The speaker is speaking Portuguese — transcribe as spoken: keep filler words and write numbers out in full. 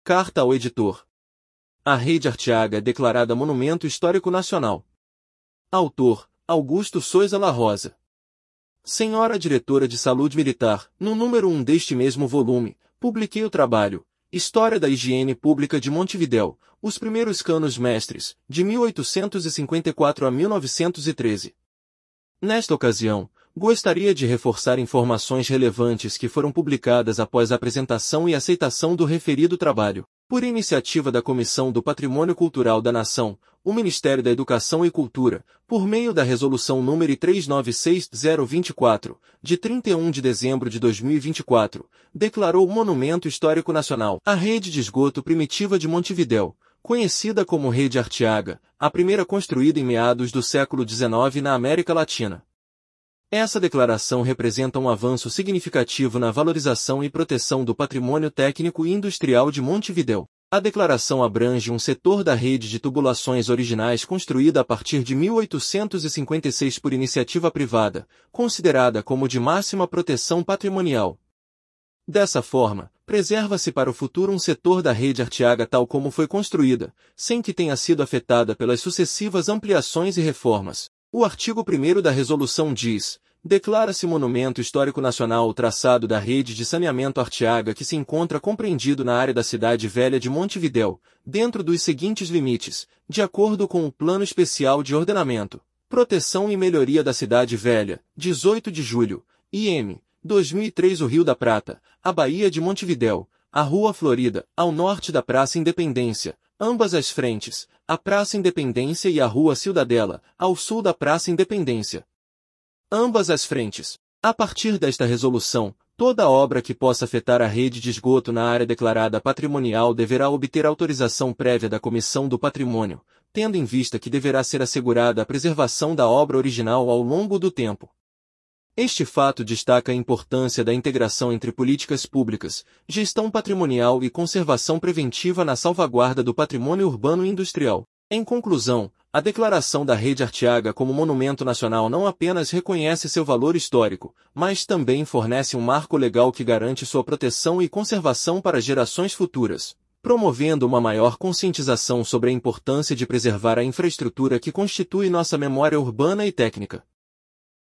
Carta ao editor. A Rede Arteaga é declarada Monumento Histórico Nacional. Autor, Augusto Souza La Rosa. Senhora Diretora de Saúde Militar, no número um deste mesmo volume, publiquei o trabalho História da Higiene Pública de Montevidéu, os primeiros canos mestres, de mil oitocentos e cinquenta e quatro a mil novecentos e treze. Nesta ocasião, gostaria de reforçar informações relevantes que foram publicadas após a apresentação e aceitação do referido trabalho, por iniciativa da Comissão do Patrimônio Cultural da Nação, o Ministério da Educação e Cultura, por meio da Resolução número três nove seis zero dois quatro, de trinta e um de dezembro de dois mil e vinte e quatro, declarou Monumento Histórico Nacional a rede de esgoto primitiva de Montevidéu, conhecida como Rede Arteaga, a primeira construída em meados do século dezenove na América Latina. Essa declaração representa um avanço significativo na valorização e proteção do patrimônio técnico e industrial de Montevidéu. A declaração abrange um setor da rede de tubulações originais construída a partir de mil oitocentos e cinquenta e seis por iniciativa privada, considerada como de máxima proteção patrimonial. Dessa forma, preserva-se para o futuro um setor da rede Arteaga tal como foi construída, sem que tenha sido afetada pelas sucessivas ampliações e reformas. O artigo primeiro da resolução diz: declara-se Monumento Histórico Nacional o traçado da rede de saneamento Arteaga que se encontra compreendido na área da Cidade Velha de Montevidéu, dentro dos seguintes limites, de acordo com o Plano Especial de Ordenamento, Proteção e Melhoria da Cidade Velha, dezoito de julho, I M, dois mil e três o Rio da Prata, a Baía de Montevidéu, a Rua Florida, ao norte da Praça Independência, ambas as frentes, a Praça Independência e a Rua Ciudadela, ao sul da Praça Independência. Ambas as frentes. A partir desta resolução, toda obra que possa afetar a rede de esgoto na área declarada patrimonial deverá obter autorização prévia da Comissão do Patrimônio, tendo em vista que deverá ser assegurada a preservação da obra original ao longo do tempo. Este fato destaca a importância da integração entre políticas públicas, gestão patrimonial e conservação preventiva na salvaguarda do patrimônio urbano e industrial. Em conclusão, a declaração da Rede Arteaga como Monumento Nacional não apenas reconhece seu valor histórico, mas também fornece um marco legal que garante sua proteção e conservação para gerações futuras, promovendo uma maior conscientização sobre a importância de preservar a infraestrutura que constitui nossa memória urbana e técnica.